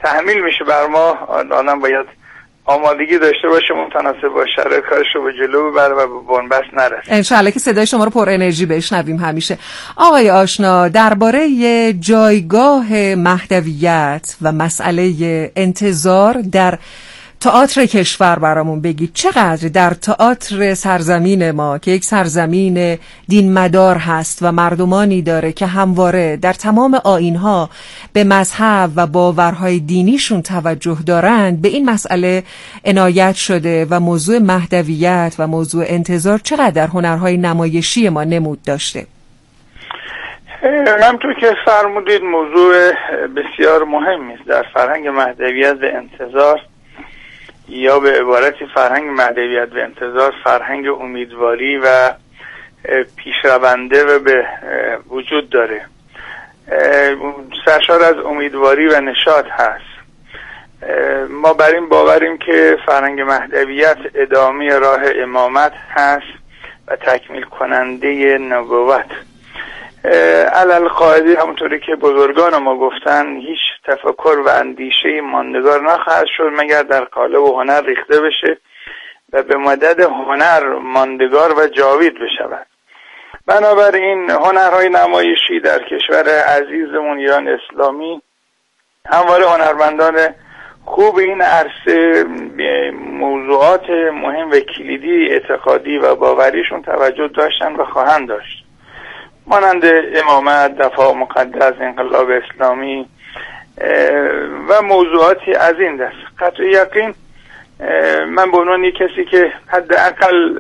تحمیل میشه بر ما، آدم باید آمادگی داشته باشه متناسب با شرایط کارش رو به جلو ببره و به بنبست نرسه. انشالله که صدای شما رو پر انرژی بشنویم همیشه. آقای آشنا، درباره جایگاه مهدویت و مسئله انتظار در تئاتر کشور برامون بگید. چقدر در تئاتر سرزمین ما که یک سرزمین دین مدار هست و مردمانی داره که همواره در تمام آیین‌ها به مذهب و باورهای دینیشون توجه دارند، به این مسئله عنایت شده و موضوع مهدویت و موضوع انتظار چقدر در هنرهای نمایشی ما نمود داشته؟ همونطور که فرمودید موضوع بسیار مهمی است در فرهنگ مهدویت و انتظار، یا به عبارتی فرهنگ مهدویت و انتظار فرهنگ امیدواری و پیشرونده و به وجود داره، سرشار از امیدواری و نشاط هست. ما بر این باوریم که فرهنگ مهدویت ادامه راه امامت هست و تکمیل کننده نبوت. علالقاعده همونطوری که بزرگان ما گفتن، هیچ تفکر و اندیشه ماندگار نخواهد شد مگر در قالب هنر ریخته بشه و به مدد هنر ماندگار و جاوید بشود. بنابراین هنرهای نمایشی در کشور عزیزمون ایران اسلامی همواره هنرمندان خوب این عرصه به موضوعات مهم و کلیدی اعتقادی و باوریشون توجه داشتن و خواهند داشت، مانند امامت، دفاع مقدس، انقلاب اسلامی و موضوعاتی از این دست. قطع یقین من به عنوان کسی که حداقل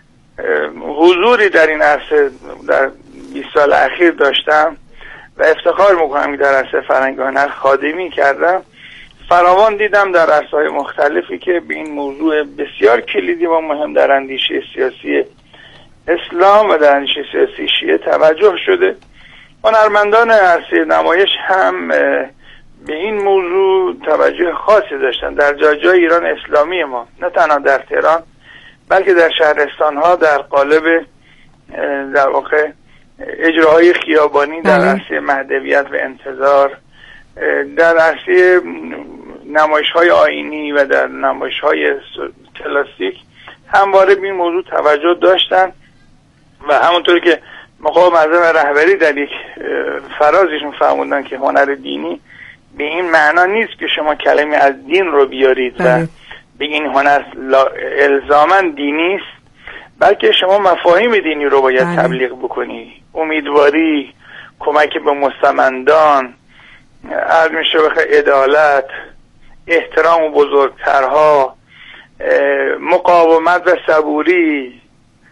حضوری در این عرصه در 20 سال اخیر داشتم و افتخار میکنم که در عرصه فرهنگ و هنر خادمی کردم، فراوان دیدم در عرصه‌های مختلفی که به این موضوع بسیار کلیدی و مهم در اندیشه سیاسی اسلام و در اندیشه سیاسی شیعه توجه شده. هنرمندان عرصه نمایش هم به این موضوع توجه خاصی داشتن در جای ایران اسلامی ما، نه تنها در تهران بلکه در شهرستان‌ها در قالب در واقع اجراهای خیابانی در عرصه مهدویت و انتظار، در عرصه نمایش‌های آیینی و در نمایش‌های کلاسیک همواره به این موضوع توجه داشتن و همونطوری که مقام معظم رهبری در یک فرازشون فرمودن که هنر دینی به این معنا نیست که شما کلمه از دین رو بیارید و بگین هنر الزاماً دینی است، بلکه شما مفاهیم دینی رو باید تبلیغ بکنی، امیدواری، کمک به مستمندان، عرض میشه بخیر عدالت، احترام بزرگترها، مقاومت و صبوری،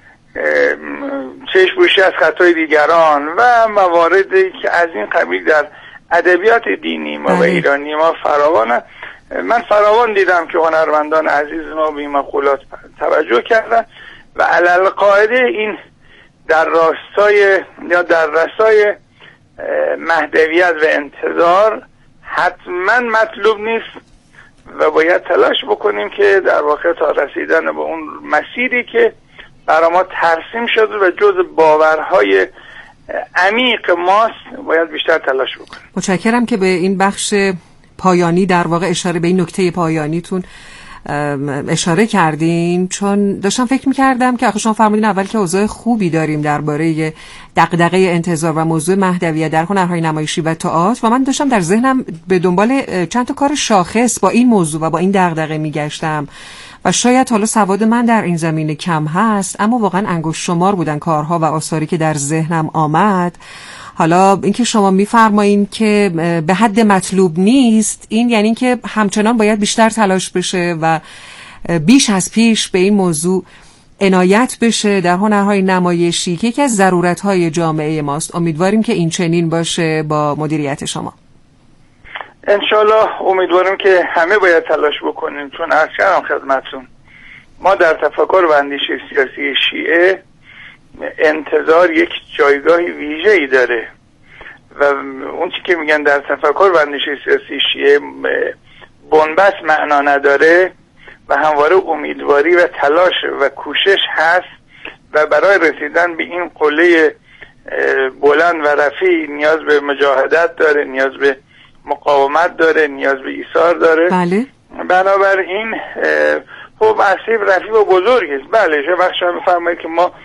چشم‌پوشی از خطای دیگران و مواردی که از این قبیل در ادبیات دینی ما و ایرانی ما فراوانه. من فراوان دیدم که هنرمندان عزیز ما به این مقولات توجه کردن و علالقاعده این در راستای یا در رسای مهدویت و انتظار حتما مطلوب نیست و باید تلاش بکنیم که در واقع تا رسیدن به اون مسیری که برای ما ترسیم شده و جز باورهای عمیق ماست باید بیشتر تلاش بکنیم. متشکرم که به این بخش پایانی در واقع اشاره به این نکته پایانیتون اشاره کردین، چون داشتم فکر می‌کردم که آخه شما فرمودین اول که اوضاع خوبی داریم درباره دغدغه انتظار و موضوع مهدویت در هنرهای نمایشی و تئاتر و من داشتم در ذهنم به دنبال چند تا کار شاخص با این موضوع و با این دغدغه میگشتم و شاید حالا سواد من در این زمینه کم هست، اما واقعا انگشت شمار بودن کارها و آثاری که در ذهنم آمد. حالا اینکه شما میفرمایین که به حد مطلوب نیست، این یعنی که همچنان باید بیشتر تلاش بشه و بیش از پیش به این موضوع عنایت بشه در هنرهای نمایشی که یکی از ضرورت‌های جامعه ماست. امیدواریم که این چنین باشه با مدیریت شما. انشالله امیدواریم که همه باید تلاش بکنیم، چون عرض کردم خدمتتون ما در تفکر و اندیشه سیاسی شیعه انتظار یک جایگاهی ویژه‌ای داره و اون چی که میگن در تفکر و اندیشه سیاسی شیعه بنبست معنا نداره و همواره امیدواری و تلاش و کوشش هست و برای رسیدن به این قله بلند و رفیع نیاز به مجاهدت داره، نیاز به مقاومت داره، نیاز به ایثار داره. بله. بنابراین خب اسیب رفیع و بزرگی است. بله چه وقت شما بفرمایید که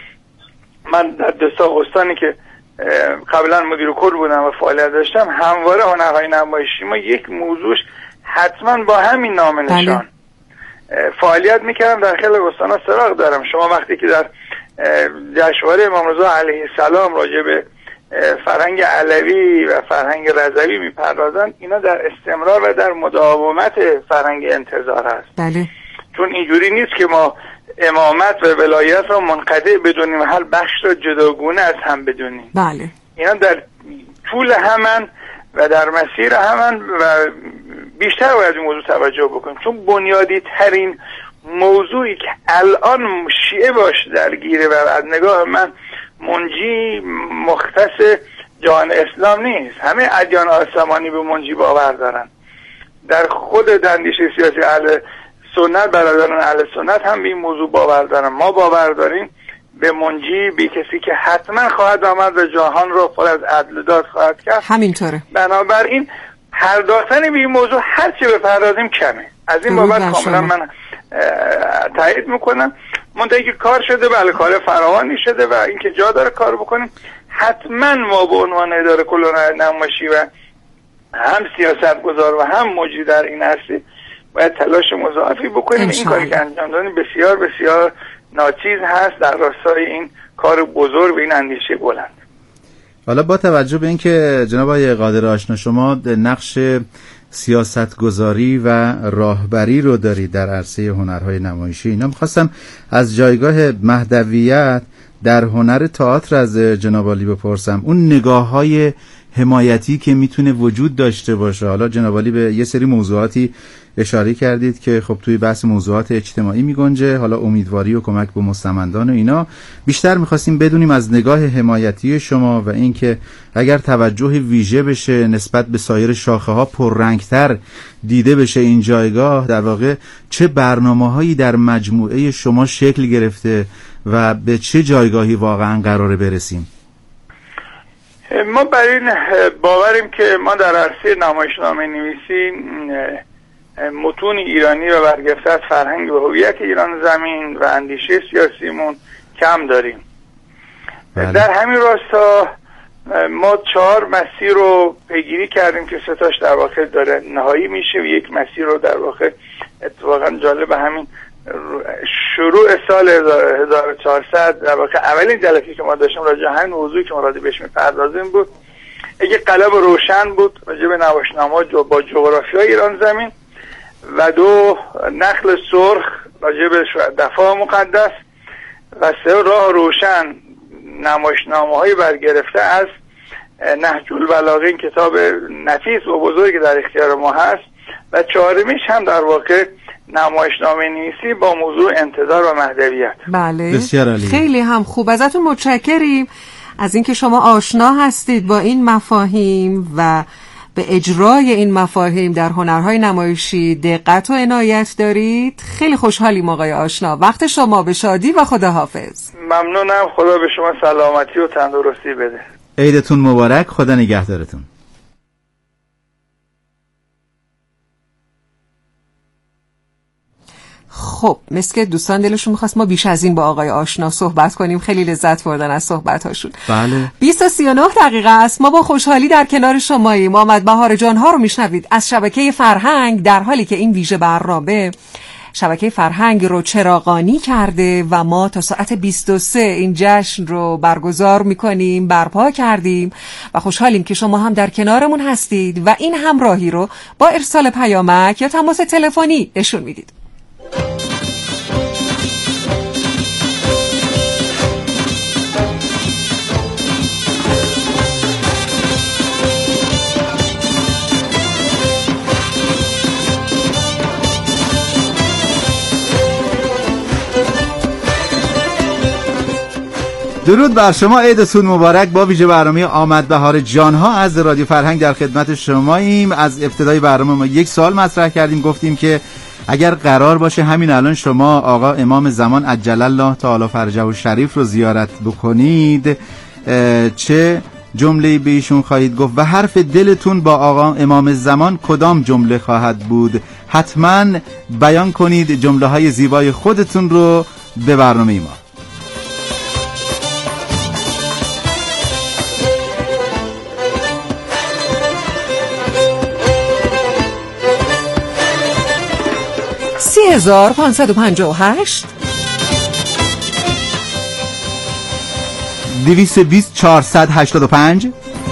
من در دستا استانی که قبلا مدیر کل بودم و فعالیت داشتم، همواره هنرهای نمایشی ما یک موضوعش حتما با همین نام نشان فعالیت میکردم. در خیلی استانا سراغ دارم. شما وقتی که در جشنواره امام رضا علیه السلام راجع به فرهنگ علوی و فرهنگ رضوی میپردازن، اینا در استمرار و در مداومت فرهنگ انتظار هست. بله. چون اینجوری نیست که ما امامت و ولایت را منقطع بدونیم و هر بخش را جداگونه از هم بدونیم. بله. اینا در طول همن و در مسیر همن و بیشتر باید این موضوع توجه بکنیم، چون بنیادی ترین موضوعی که الان شیعه باش درگیره و از نگاه من منجی مختص جهان اسلام نیست. همه ادیان آسمانی به منجی باور دارن. در خود اندیشه سیاسی اهل سنت، برادران اهل سنت هم به این موضوع باور دارن. ما باور داریم به منجی، به کسی که حتما خواهد آمد و جهان را پر از عدل داد خواهد کرد. همینطوره. بنابراین پرداختن به این موضوع هر چی بپردازیم کمه. از این بابت کاملا من تایید میکنم. منتهی که کار شده، بله کار فراوانی شده و اینکه جا داره کار بکنیم. حتما ما به عنوان اداره کل نمایشی و هم سیاستگزار و هم مجری در این عرصه باید تلاش مضاعفی بکنیم. این کاری که انجام دادیم بسیار بسیار ناچیز هست در راستای این کار بزرگ و این اندیشه بلند. حالا با توجه به اینکه جناب آقای قادر آشنا شما نقش سیاستگذاری و راهبری رو دارید در عرصه هنرهای نمایشی، اینا می‌خواستم از جایگاه مهدویت در هنر تئاتر از جناب عالی بپرسم، اون نگاه‌های حمایتی که میتونه وجود داشته باشه. حالا جناب عالی به یه سری موضوعاتی اشاره کردید که خب توی بحث موضوعات اجتماعی میگنجه، حالا امیدواری و کمک به مستمندان و اینا. بیشتر میخواستیم بدونیم از نگاه حمایتی شما و اینکه اگر توجه ویژه بشه نسبت به سایر شاخه ها پررنگتر دیده بشه این جایگاه، در واقع چه برنامه‌هایی در مجموعه شما شکل گرفته و به چه جایگاهی واقعا قراره برسیم؟ ما بر این باوریم که ما در عرصه نمایشنامه نویسی متون ایرانی و برگرفته از فرهنگ و هویت ایران زمین و اندیشه سیاسیمون کم داریم. بله. در همین راستا ما 4 مسیر رو پیگیری کردیم که 3 تاش در واقع داره نهایی میشه و یک مسیر رو در واقع اتفاقا جالب همین شروع سال 1400 در واقع اولین جلسه‌ای که ما داشتیم راجع همین موضوعی که ما راجع بهش می‌پردازیم بود. یک قلب روشن بود راجع به نمایشنامه‌ها با جغرافیای ایران زمین و 2 نخل سرخ راجع به دفاع مقدس و 3 راه روشن نمایشنامه‌های برگرفته از نهج البلاغه، این کتاب نفیس و بزرگی در اختیار ما هست و 4میش هم در واقع نمایشنامه نویسی با موضوع انتظار و مهدویت. بله بسیار عالی. خیلی هم خوب. ازتون متشکریم از اینکه شما آشنا هستید با این مفاهیم و به اجرای این مفاهیم در هنرهای نمایشی دقت و عنایت دارید. خیلی خوشحالیم آقای آشنا. وقت شما به شادی و خداحافظ. ممنونم. خدا به شما سلامتی و تندرستی بده. عیدتون مبارک. خدا نگهدارتون. خب مثل که دوستان دلشون می‌خواست ما بیش از این با آقای آشنا صحبت کنیم. خیلی لذت بردن از صحبت‌هاشون. بله. 20:39 است. ما با خوشحالی در کنار شماییم. محمد بهار جان‌ها رو میشنوید از شبکه فرهنگ، در حالی که این ویژه برنامه شبکه فرهنگ رو چراغانی کرده و ما تا ساعت 23 این جشن رو برگزار میکنیم، برپا کردیم و خوشحالیم که شما هم در کنارمون هستید و این همراهی رو با ارسال پیامک یا تماس تلفنی نشون میدید. درود بر شما، عیدتون مبارک. با ویژه برنامه آمد بهار جانها از رادیو فرهنگ در خدمت شماییم. از ابتدای برنامه ما یک سوال مطرح کردیم، گفتیم که اگر قرار باشه همین الان شما آقا امام زمان عجل الله تعالی فرجه و شریف رو زیارت بکنید، چه جمله‌ای به ایشون خواهید گفت و حرف دلتون با آقا امام زمان کدام جمله خواهد بود؟ حتما بیان کنید جمله‌های زیبای خودتون رو به برنامه ما. $30,558 220,485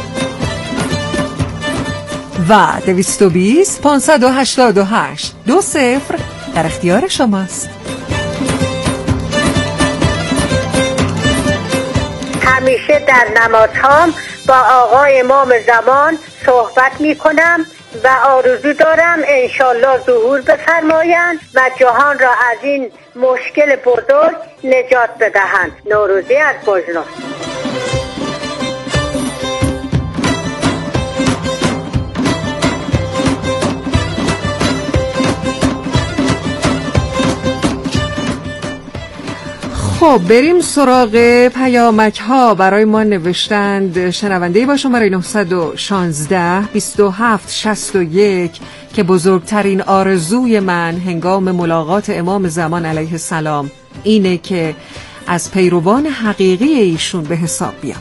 و 220,588 20 در اختیار شماست. همیشه در نمازهام با آقا امام زمان صحبت می کنم و آرزو دارم انشالله ظهور بفرمایند و جهان را از این مشکل بزرگ نجات بدهند. نوروزی از بجنورد. خب بریم سراغ پیامک ها. برای ما نوشتند شنونده با شماره 916 27 61 که بزرگترین آرزوی من هنگام ملاقات امام زمان علیه السلام اینه که از پیروان حقیقی ایشون به حساب بیام.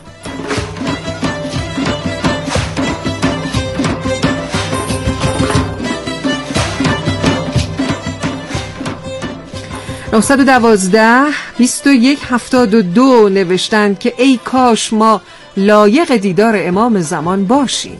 $912 2172 نوشتند که ای کاش ما لایق دیدار امام زمان باشیم.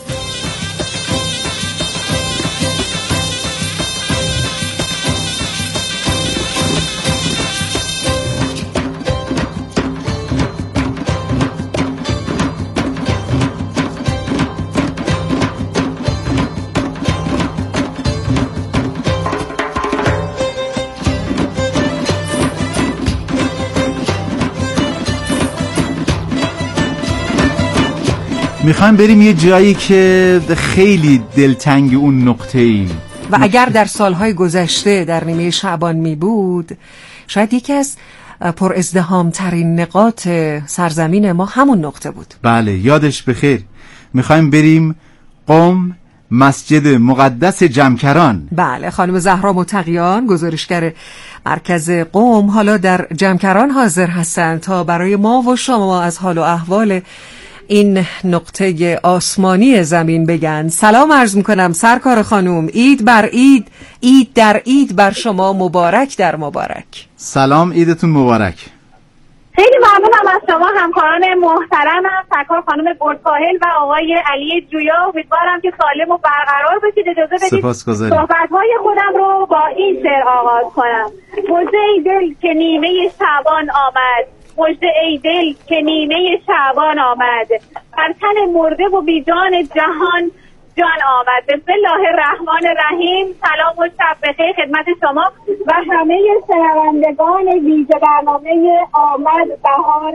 میخوایم بریم یه جایی که خیلی دلتنگ اون نقطه‌ایم و اگر در سالهای گذشته در نیمه شعبان می بود شاید یکی از پر ازدحام ترین نقاط سرزمین ما همون نقطه بود. بله یادش بخیر. میخوایم بریم قم، مسجد مقدس جمکران. بله خانم زهرا متقیان گزارشگر مرکز قم حالا در جمکران حاضر هستند تا برای ما و شما از حال و احوال این نقطه آسمانی زمین بگن. سلام عرض میکنم سرکار خانوم، عید بر عید، عید در عید بر شما مبارک در مبارک. سلام، عیدتون مبارک. خیلی ممنونم از شما همکاران محترمم، سرکار خانم گلساحل و آقای علی جویا. امیدوارم که سالم و برقرار باشید. اجازه بدید صحبت‌های خودم رو با این شعر آغاز کنم. مژده ای دل که نیمه شعبان آمد، مژده ای دل که نیمه شعبان آمد، بر تن مرده و بیجان جهان جان آمد. بسم الله الرحمن الرحیم. سلام و شب بخیر خدمت شما و همه شنوندگان ویژه برنامه آمد بهار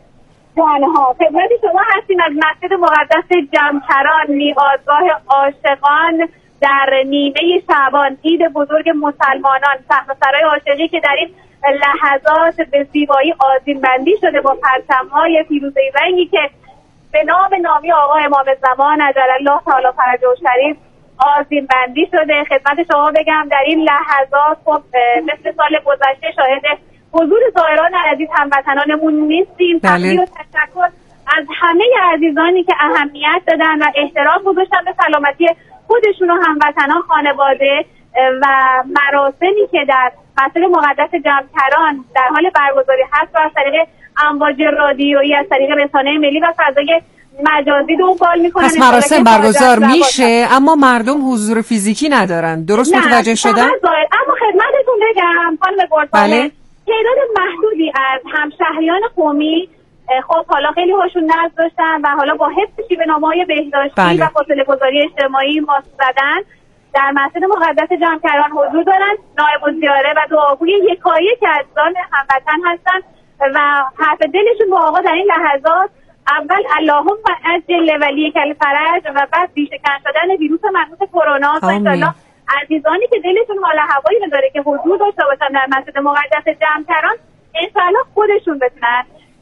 جانها. خدمت شما هستیم از مسجد مقدس جمکران، میقاتگاه عاشقان در نیمه شعبان، عید بزرگ مسلمانان، صحنه‌سرای عاشقی که در این لحظات به زیبایی آذین بندی شده با پرچم‌های فیروزه‌ای رنگی که به نام نامی آقا امام زمان عجل الله تعالی فرجه شریف آذین بندی شده. خدمت شما بگم در این لحظات خب مثل سال گذشته شاهد حضور زائران عزیز هموطنانمون نیستیم. تقدیر و تشکر از همه عزیزانی که اهمیت دادن و احترام گذاشتن به سلامتی خودشون و هموطنان، خانواده و مراسمی که در مسجد مقدس جمکران در حال برگزاری هست و از طریق امواج رادیویی، از طریق رسانه ملی و فضای مجازی دنبال میکنن. پس مراسم برگزار میشه اما مردم حضور فیزیکی ندارن، درست متوجه شدن؟ اما خدمتتون بگم خانم گلساحل، تعداد محدودی از همشهریان قمی خب حالا خیلی هاشون نظر داشتن و حالا با حفظ شیوه نامه‌های بهداشتی و فاصله گذاری اجتماعی ماسک زدن در مسجد مقدس جمکران حضور دارن. نایب الزیاره و دعاگوی یکایک عزیزان هموطن هستن و حرف دلشون با آقا در این لحظات اول اللهم عجل ولی کل فرج و بعد بیشکن شدن ویروس منحوس کرونا. و انشالله عزیزانی که دلشون حال هوایی نداره که حضور داشته باشن در مسجد مقدس جمکران انشالله خودشون بتونن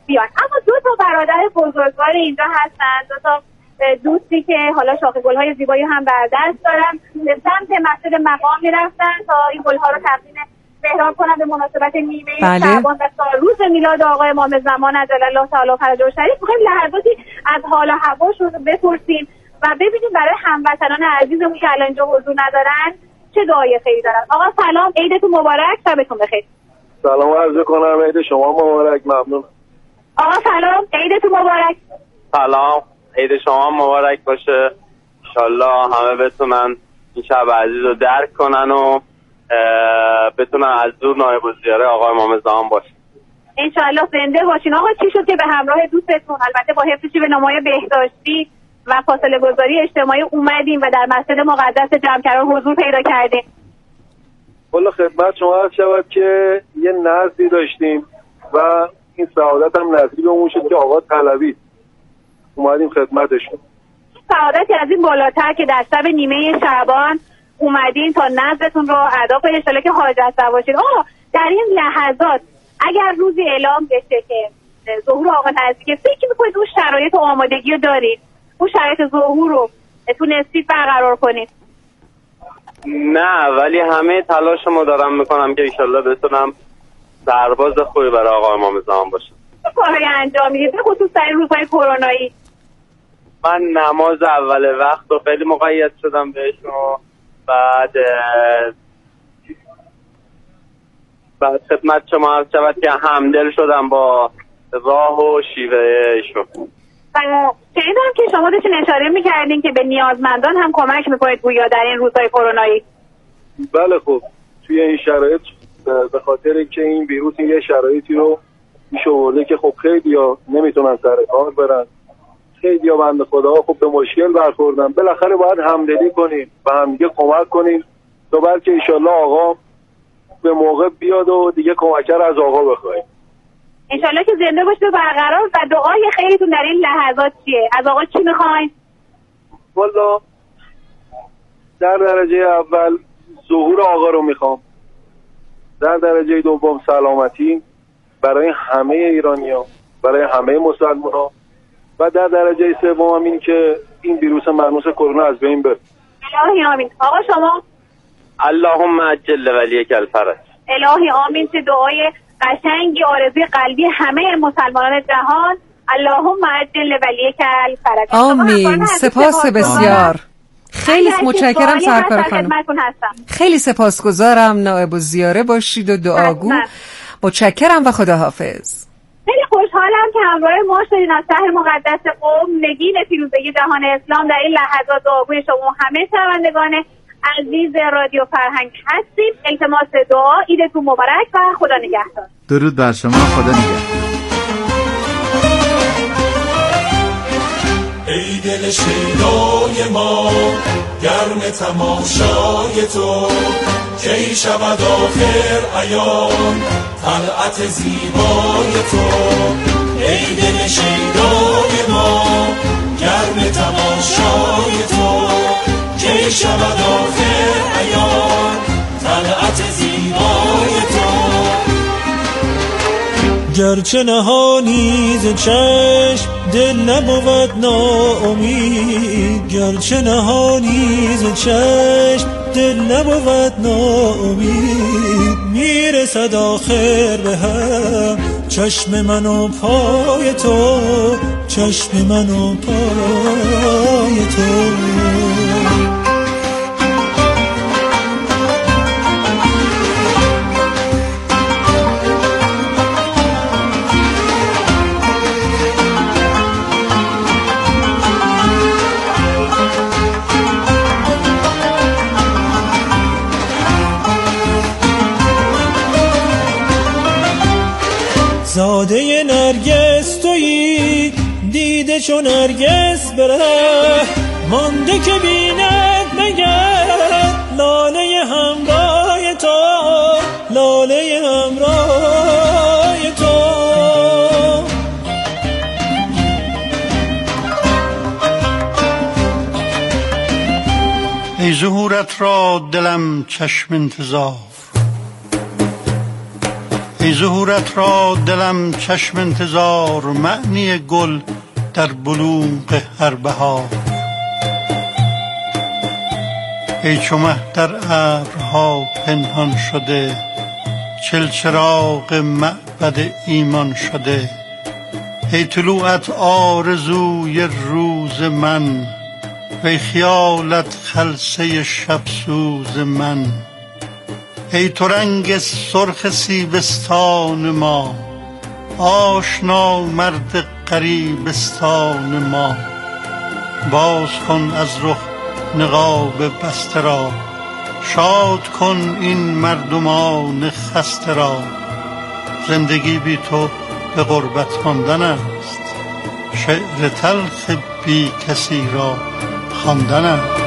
بیان. اما 2 برادر بزرگوار اینجا هستن، 2 دوستی که حالا شاخ گل‌های زیبایی هم بر دست دارن، به سمت مسجد مقام میرفتن تا این گل‌ها رو تقدیم مهران کنن به مناسبت نیمه شعبان و روز میلاد آقای امام زمان عجل الله تعالی فرجه الشریف. می‌خوایم لحظاتی از حال و هواشون رو بپرسیم و ببینیم برای هموطنان عزیزمون که الان اینجا حضور ندارن چه دعای خیری دارن. آقا سلام، عیدتون مبارک، شبتون بخیر. سلام عرض کنم، عید شما مبارک. ممنون. آقا سلام، عیدتون مبارک. سلام، عید شما مبارک باشه. انشالله همه بتونن این شب عزیز رو درک کنن و بتونن از دور نایب الزیاره آقای امام زمان باشن. انشالله زنده باشین. آقا چی شد که به همراه دوستتون البته با حفظ به نمای بهداشتی و فاصله گذاری اجتماعی اومدیم و در مسجد مقدس جمکران حضور پیدا کردیم؟ والا خدمت شما عرض شود که یه نزدی داشتیم و این سعادت هم نصیبمون شد که آقا طلبی اومدیم خدمتشون. سعادتی از این بالاتر که در شب نیمه شعبان اومدین تا نزدتون رو ادا کنید، ان شاءالله که حاجت باشید. در این لحظات اگر روزی اعلام بشه که ظهور آقا نزدیکه، فکر می‌کنید اون شرایط و آمادگی رو دارید؟ اون شرایط ظهور رو تونستید برقرار کنید؟ نه، ولی همه تلاشمو دارم میکنم که انشالله بتونم سرباز خوبی برای آقا امام زمان باشم. چه کاری انجام میدید به خصوص در این روزهای کرونایی؟ من نماز اول وقت رو خیلی مقید شدم بهش و بعد خدمت شما عرض شود که همدل شدم با راه و شیوه ایشون. شنیدم که شما داشتین اشاره میکردین که به نیازمندان هم کمک میکنید گویا در این روزهای کرونایی. بله، خب توی این شرایط به خاطر که این ویروس یه شرایطی رو میشه آورده که خب خیلی‌ها نمیتونن سر کار برن، خیلی‌ها بنده خداها خب به مشکل برخوردن، بالاخره باید همدلی کنیم و همدیگه کمک کنیم تا بلکه انشالله آقا به موقع بیاد و دیگه کمک رو از آقا بخوایم. انشالله که زنده باشه و برقرار. و دعای خیرتون در این لحظات چیه؟ از آقا چی میخواین؟ والا در درجه اول ظهور آقا رو میخوام، در درجه دوم سلامتی برای همه ایرانی‌ها، برای همه مسلمان‌ها، و در درجه سوم این که این ویروس مرموز کرونا از بین بره. الهی آمین. آقا شما؟ اللهم عجل ولیک الفرج. الهی آمین. چه دعای قشنگی، آرزوی قلبی همه مسلمانان جهان. اللهم عجل ولیک الفرج. آمین. سپاس بسیار. خیلی متشکرم سرکار خانم. خیلی سپاسگزارم. نایب الزیاره باشید و دعاگو. متشکرم و خداحافظ. خیلی خوشحالم که همراه ما شدین از شهر مقدس قم، نگین فیروزگی جهان اسلام. در این لحظات دعاگوی شما همه شنوندگان عزیز رادیو فرهنگ هستیم. التماس دعا. عیدتون مبارک و خدا نگهدار. درود بر شما. خدا نگهدار. ای دل شیدای ما، گرم تماشای تو، کی شود آخر عیان طلعت زیبای تو. ای دل شیدای ما، گرم تماشای تو، کی شود آخر عیان طلعت زیبای تو. گرچه نهانی ز چشم دل نبود ناامید، گرچه نهانی ز چشم دل نبود ناامید. میرسد آخر به هم چشم من و پای تو، چشم من و پای تو. زاده نرگس تویی، دیده چون نرگس بره، مانده که بیند مگر لاله همراه تو، لاله همراه تو. ای ظهورت را دلم چشم انتظار، ای ظهورت را دلم چشم انتظار، معنی گل در بلوغ هر بهار. ای چو مه در ابرها پنهان شده، چلچراغ معبد ایمان شده. ای طلوعت آرزوی روز من، وی خیالت خلسه شب سوز من. ای تو رنگ سرخ سیبستان ما، آشنا مرد غریبستان ما. باز کن از رخ نقاب بسته را، شاد کن این مردمان خسته را. زندگی بی تو به غربت ماندن است، شعر تلخ بی کسی را خواندن است.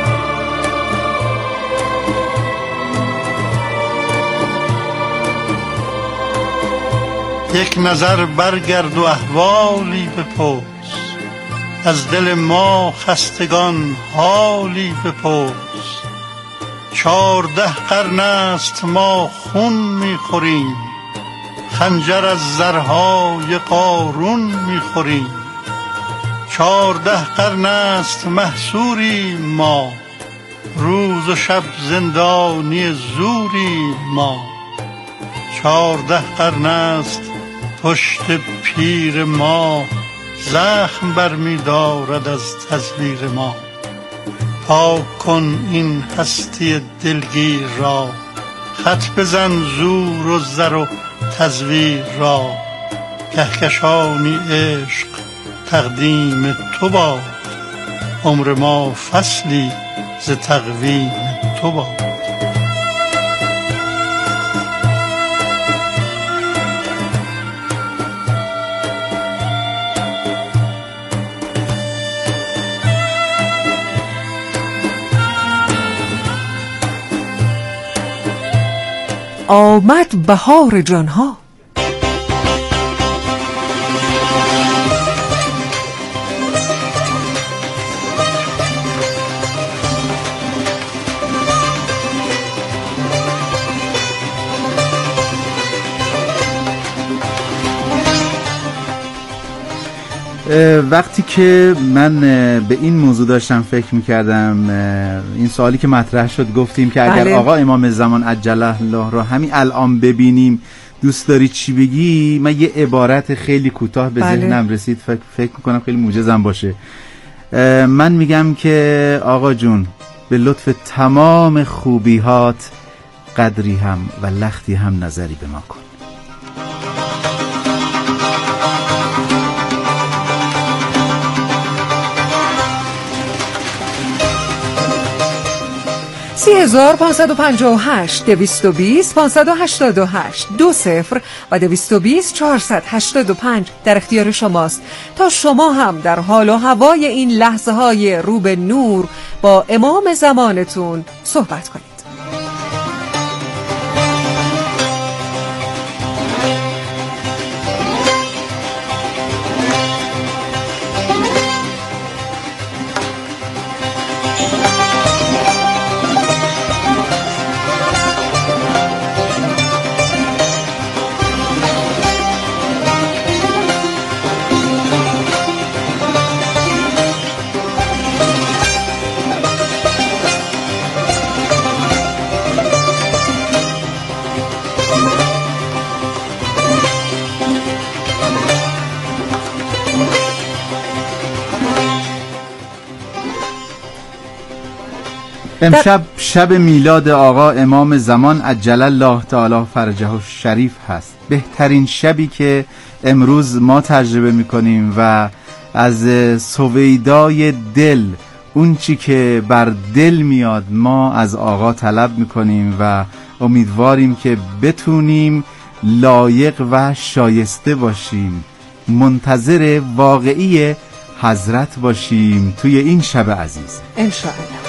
یک نظر برگرد و احوالی بپرس، از دل ما خستگان حالی بپرس. 14 قرن است ما خون میخوریم، خنجر از زرهای قارون میخوریم. 14 قرن است محصوریم ما، روز و شب زندانی زوریم ما. 14 قرن است پشت پیر ما، زخم برمی دارد از تزویر ما. پاک کن این هستی دلگیر را، خط بزن زور و زر و تزویر را. کهکشانی عشق تقدیم تو باد، عمر ما فصلی ز تقویم تو باد. آمد بهار جانها. وقتی که من به این موضوع داشتم فکر می‌کردم، این سوالی که مطرح شد، گفتیم که اگر آقا امام زمان عجله الله را همین الان ببینیم دوست داری چی بگی؟ من یه عبارت خیلی کوتاه به ذهنم رسید، فکر می‌کنم خیلی موجزم باشه. من میگم که آقا جون به لطف تمام خوبی‌هات قدری هم و لختی هم نظری به ما کن. سی 558 220 588 20 و 220 485 در اختیار شماست تا شما هم در حال و هوای این لحظه های رو به نور با امام زمانتون صحبت کنید. امشب شب میلاد آقا امام زمان عجل الله تعالی فرجه الشریف هست. بهترین شبی که امروز ما تجربه میکنیم و از سویدای دل، اون چی که بر دل میاد، ما از آقا طلب میکنیم و امیدواریم که بتونیم لایق و شایسته باشیم، منتظر واقعی حضرت باشیم توی این شب عزیز انشاءالله.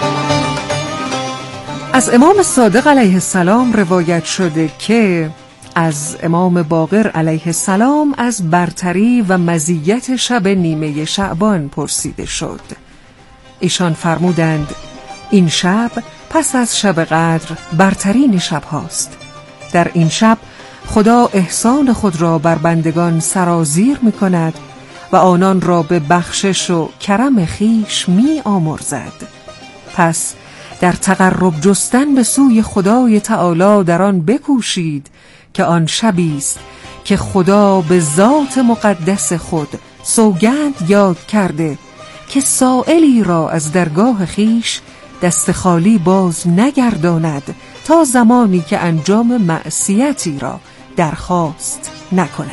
از امام صادق علیه السلام روایت شده که از امام باقر علیه السلام از برتری و مزیت شب نیمه شعبان پرسیده شد. ایشان فرمودند این شب پس از شب قدر برترین شب هاست. در این شب خدا احسان خود را بر بندگان سرازیر می کند و آنان را به بخشش و کرم خیش می آمرزد. پس در تقرب جستن به سوی خدای تعالی در آن بکوشید که آن شبی است که خدا به ذات مقدس خود سوگند یاد کرده که سائلی را از درگاه خیش دست خالی باز نگرداند تا زمانی که انجام معصیتی را درخواست نکند.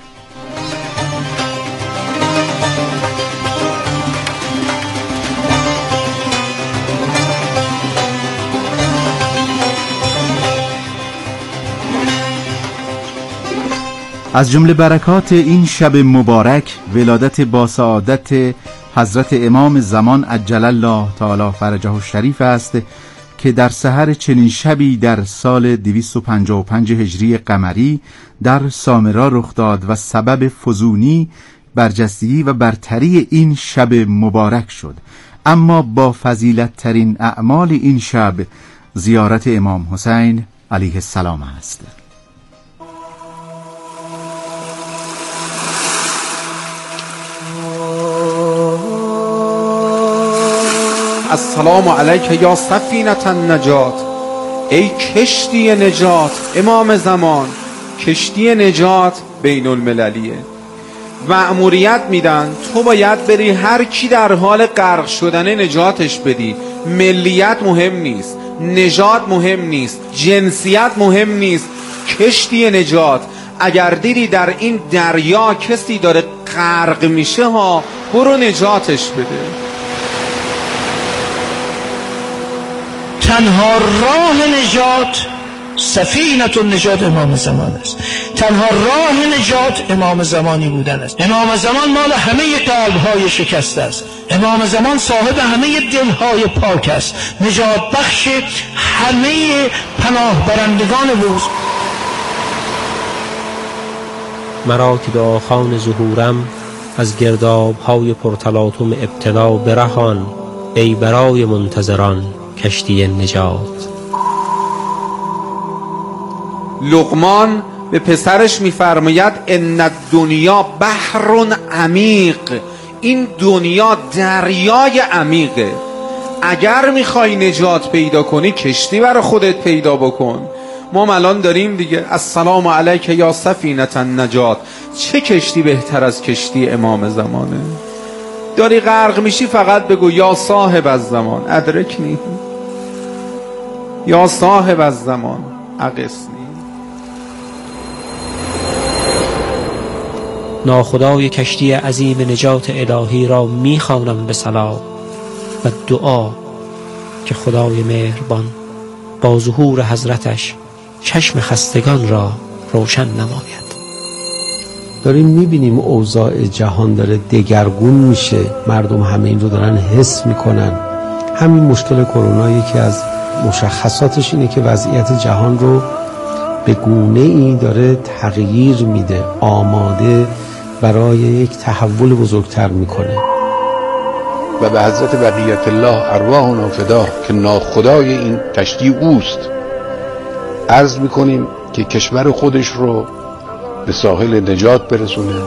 از جمله برکات این شب مبارک ولادت با سعادت حضرت امام زمان عجل الله تعالی فرجه الشریف است که در سحر چنین شبی در سال 255 هجری قمری در سامرا رخ داد و سبب فزونی، برجستگی و برتری این شب مبارک شد. اما با فضیلت ترین اعمال این شب زیارت امام حسین علیه السلام است. السلام علیک یا سفینة النجات، ای کشتی نجات امام زمان. کشتی نجات بین المللیه، مأموریت میدن تو باید بری هر کی در حال غرق شدن نجاتش بدی. ملیت مهم نیست، نجات مهم نیست، جنسیت مهم نیست. کشتی نجات، اگر دیدی در این دریا کسی داره غرق میشه ها، برو نجاتش بده. تنها راه نجات سفینة النجات امام زمان است. تنها راه نجات امام زمانی بودن است. امام زمان مال همه قلب‌های شکسته است. امام زمان صاحب همه دل‌های پاک است. نجات بخش همه پناه برندگان بود. مرا که به آخان ظهورم از گرداب‌های پرتلاطم ابتلا برهان، ای برای منتظران کشتی نجات. لقمان به پسرش میفرماید ان الدنیا بحر عمیق، این دنیا دریای عمیقه. اگر میخوای نجات پیدا کنی کشتی برای خودت پیدا بکن. ما الان داریم دیگه السلام علیک یا سفینة النجات. چه کشتی بهتر از کشتی امام زمانه؟ داری غرق میشی فقط بگو یا صاحب الزمان ادرکنی، یا صاحب الزمان اغثنی. ناخدای کشتی عظیم نجات الهی را میخوانم به صلا و دعا که خدای مهربان با ظهور حضرتش چشم خستگان را روشن نماید. داریم میبینیم اوضاع جهان داره دگرگون میشه، مردم همه این رو دارن حس میکنن. همین مشکل کرونا یکی از مشخصاتش اینه که وضعیت جهان رو به گونه ای داره تغییر میده، آماده برای یک تحول بزرگتر میکنه. و به حضرت بقیت الله ارواحنا فدا که ناخدای این کشتی اوست عرض میکنیم که کشور خودش رو به ساحل نجات برسونه.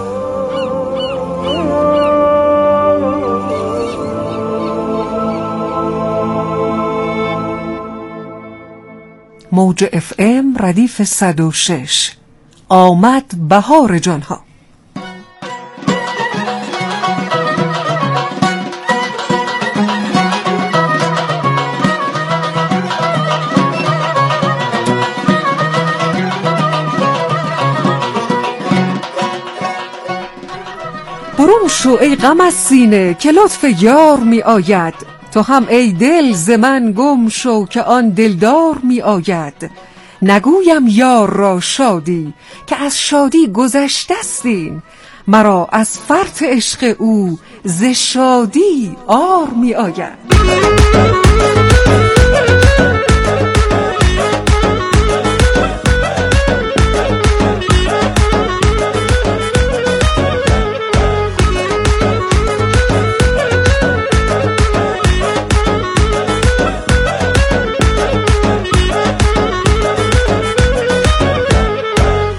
موج FM ردیف 106. آمد بهار جانها. برون شو ای غم از سینه که لطف یار می آید، تو هم ای دل ز من گم شو که آن دلدار می آید. نگویم یار را شادی که از شادی گذشتستین، مرا از فرط عشق او ز شادی عار می آید.